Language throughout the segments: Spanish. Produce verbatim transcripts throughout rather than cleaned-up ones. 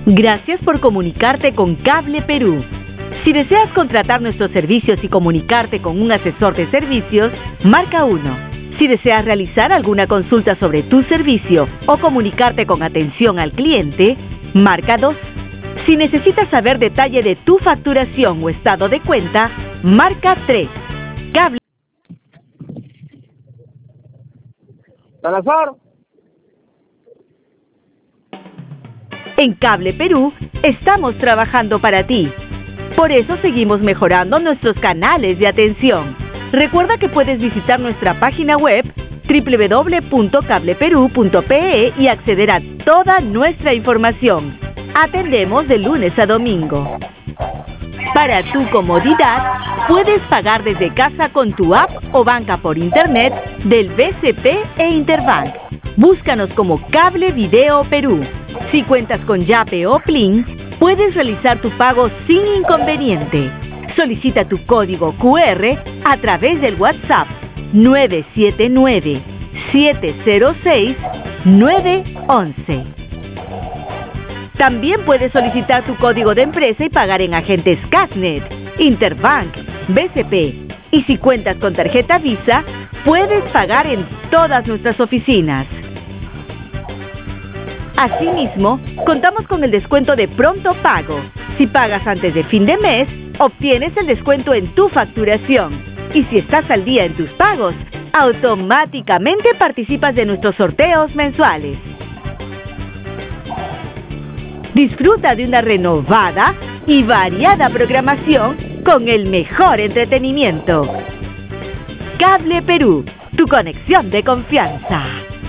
Gracias por comunicarte con Cable Perú. Si deseas contratar nuestros servicios y comunicarte con un asesor de servicios, marca uno. Si deseas realizar alguna consulta sobre tu servicio o comunicarte con atención al cliente, marca dos. Si necesitas saber detalle de tu facturación o estado de cuenta, marca tres. Cable. Salazar. En Cable Perú estamos trabajando para ti. Por eso seguimos mejorando nuestros canales de atención. Recuerda que puedes visitar nuestra página web doble u doble u doble u punto cable perú punto pe e y acceder a toda nuestra información. Atendemos de lunes a domingo. Para tu comodidad, puedes pagar desde casa con tu app o banca por internet del B C P e Interbank. Búscanos como Cable Video Perú. Si cuentas con Yape o Plin, puedes realizar tu pago sin inconveniente. Solicita tu código cu erre a través del WhatsApp nueve siete nueve, siete cero seis, nueve once. También puedes solicitar tu código de empresa y pagar en agentes Casnet, Interbank, B C P. Y si cuentas con tarjeta Visa, puedes pagar en todas nuestras oficinas. Asimismo, contamos con el descuento de Pronto Pago. Si pagas antes de fin de mes, obtienes el descuento en tu facturación. Y si estás al día en tus pagos, automáticamente participas de nuestros sorteos mensuales. Disfruta de una renovada y variada programación con el mejor entretenimiento. Cable Perú, tu conexión de confianza.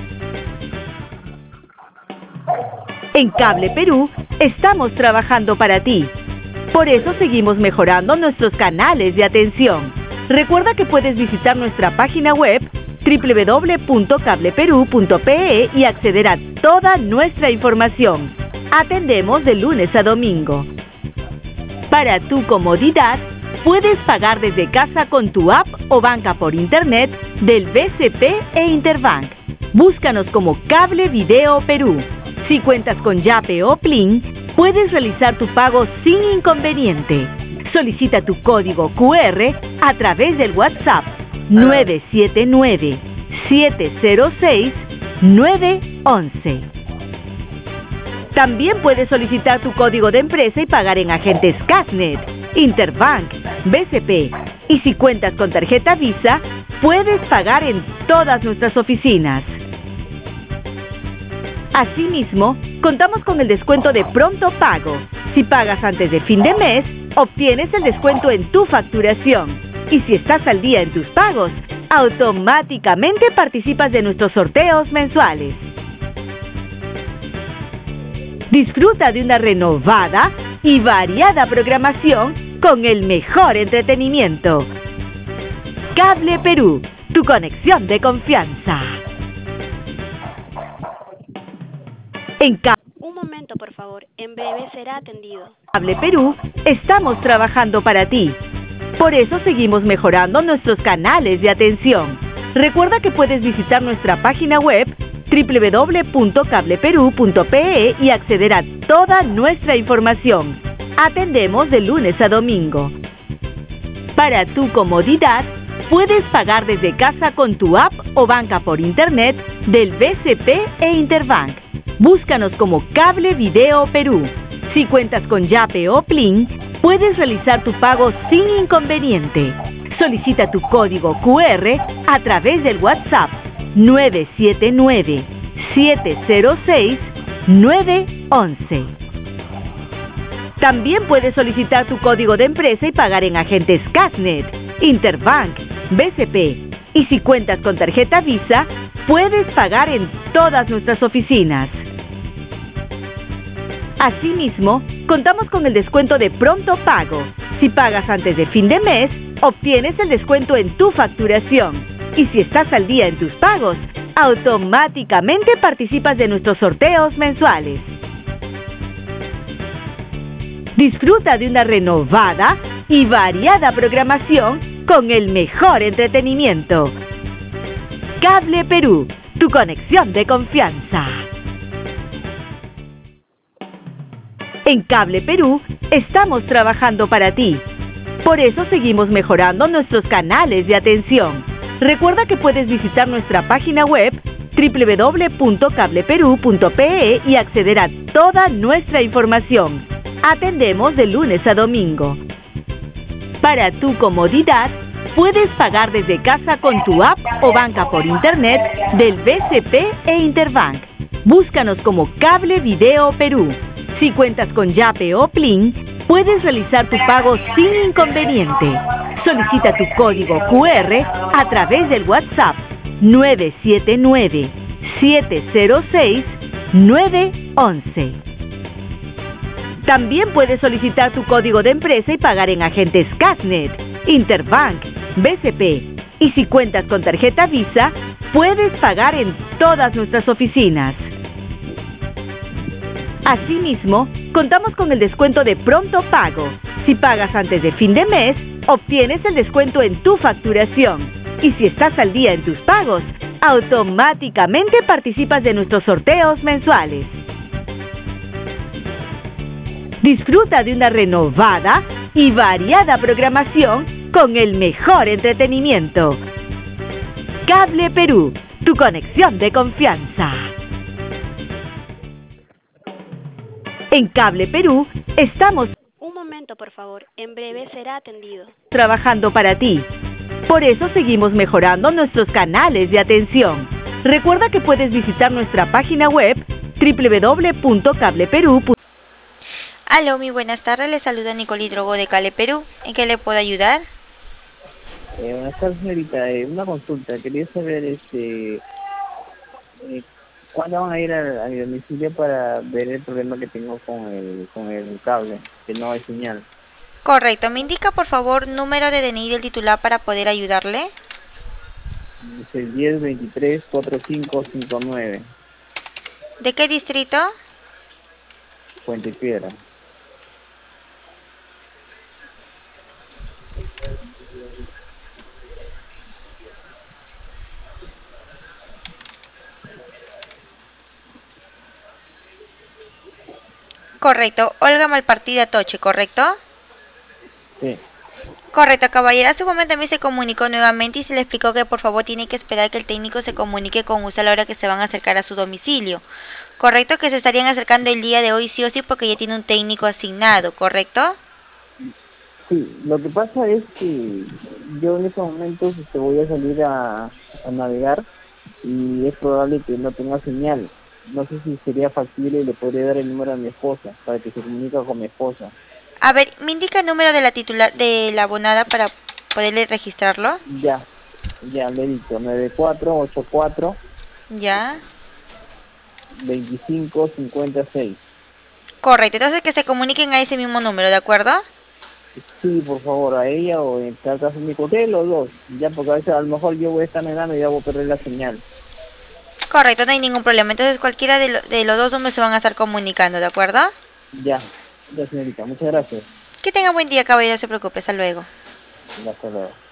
En Cable Perú estamos trabajando para ti. Por eso seguimos mejorando nuestros canales de atención. Recuerda que puedes visitar nuestra página web doble u doble u doble u punto cable perú punto pe e y acceder a toda nuestra información. Atendemos de lunes a domingo. Para tu comodidad, puedes pagar desde casa con tu app o banca por internet del B C P e Interbank. Búscanos como Cable Video Perú. Si cuentas con Yape o Plin, puedes realizar tu pago sin inconveniente. Solicita tu código cu erre a través del WhatsApp nueve siete nueve, siete cero seis, nueve once. También puedes solicitar tu código de empresa y pagar en agentes Casnet, Interbank, B C P. Y si cuentas con tarjeta Visa, puedes pagar en todas nuestras oficinas. Asimismo, contamos con el descuento de Pronto Pago. Si pagas antes de fin de mes, obtienes el descuento en tu facturación. Y si estás al día en tus pagos, automáticamente participas de nuestros sorteos mensuales. Disfruta de una renovada y variada programación con el mejor entretenimiento. Cable Perú, tu conexión de confianza. En Cable Un momento, por favor. En breve será atendido. Cable Perú estamos trabajando para ti. Por eso seguimos mejorando nuestros canales de atención. Recuerda que puedes visitar nuestra página web doble u doble u doble u punto cable perú punto pe e y acceder a toda nuestra información. Atendemos de lunes a domingo. Para tu comodidad, puedes pagar desde casa con tu app o banca por internet del B C P e Interbank. Búscanos como Cable Video Perú. Si cuentas con Yape o Plin, puedes realizar tu pago sin inconveniente. Solicita tu código cu erre a través del WhatsApp nueve siete nueve, siete cero seis, nueve once. También puedes solicitar tu código de empresa y pagar en agentes Casnet, Interbank, B C P. Y si cuentas con tarjeta Visa, puedes pagar en todas nuestras oficinas. Asimismo, contamos con el descuento de Pronto Pago. Si pagas antes de fin de mes, obtienes el descuento en tu facturación. Y si estás al día en tus pagos, automáticamente participas de nuestros sorteos mensuales. Disfruta de una renovada y variada programación con el mejor entretenimiento. Cable Perú, tu conexión de confianza. En Cable Perú estamos trabajando para ti. Por eso seguimos mejorando nuestros canales de atención. Recuerda que puedes visitar nuestra página web doble u doble u doble u punto cable perú punto pe e y acceder a toda nuestra información. Atendemos de lunes a domingo. Para tu comodidad, puedes pagar desde casa con tu app o banca por internet del B C P e Interbank. Búscanos como Cable Video Perú. Si cuentas con Yape o Plin, puedes realizar tu pago sin inconveniente. Solicita tu código cu erre a través del WhatsApp nueve siete nueve, siete cero seis, nueve uno uno. También puedes solicitar tu código de empresa y pagar en agentes Casnet, Interbank, B C P. Y si cuentas con tarjeta Visa, puedes pagar en todas nuestras oficinas. Asimismo, contamos con el descuento de pronto pago. Si pagas antes de fin de mes, obtienes el descuento en tu facturación. Y si estás al día en tus pagos, automáticamente participas de nuestros sorteos mensuales. Disfruta de una renovada y variada programación con el mejor entretenimiento. Cable Perú, tu conexión de confianza. En Cable Perú estamos Un momento, por favor. En breve será atendido. trabajando para ti. Por eso seguimos mejorando nuestros canales de atención. Recuerda que puedes visitar nuestra página web doble u doble u doble u punto cable perú punto pe e. Aló, muy buenas tardes, le saluda Nicole Drogo de Cable Perú. ¿En qué le puedo ayudar? Eh, buenas tardes, señorita. Eh, una consulta. Quería saber este, eh, cuándo van a ir a, a mi domicilio para ver el problema que tengo con el, con el cable, que no hay señal. Correcto, me indica por favor número de D N I del titular para poder ayudarle. Es el diez veintitrés cuarenta y cinco cincuenta y nueve, ¿De qué distrito? Puente Piedra. Correcto, Olga Malpartida Toche, ¿correcto? Sí. Correcto, caballero, hace un momento también se comunicó nuevamente y se le explicó que por favor tiene que esperar que el técnico se comunique con usted a la hora que se van a acercar a su domicilio. Correcto, que se estarían acercando el día de hoy sí o sí porque ya tiene un técnico asignado, ¿correcto? Sí, lo que pasa es que yo en estos momentos este, voy a salir a, a navegar y es probable que no tenga señal. No sé si sería factible y le podría dar el número a mi esposa para que se comunique con mi esposa. A ver, ¿me indica el número de la titular de la abonada para poderle registrarlo? Ya, ya le he dicho, nueve cuatro ocho cuatro, Ya. veinticinco cincuenta y seis. Correcto, entonces que se comuniquen a ese mismo número, ¿de acuerdo? Sí, por favor, a ella o en tal caso mi hotel, los dos. Ya, porque a veces a lo mejor yo voy a estar negando y ya voy a perder la señal. Correcto, no hay ningún problema. Entonces cualquiera de, lo, de los dos números se van a estar comunicando, ¿de acuerdo? Ya, ya señorita, muchas gracias. Que tenga buen día, caballero, no se preocupe, hasta luego. Hasta luego.